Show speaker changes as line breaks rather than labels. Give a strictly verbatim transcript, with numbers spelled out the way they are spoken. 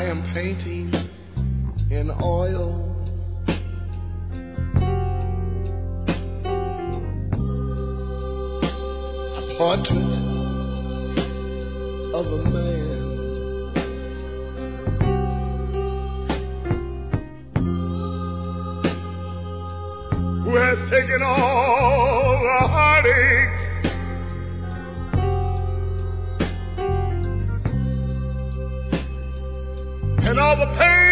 I am painting in oil a portrait of a man who has taken all the heartaches and all the pain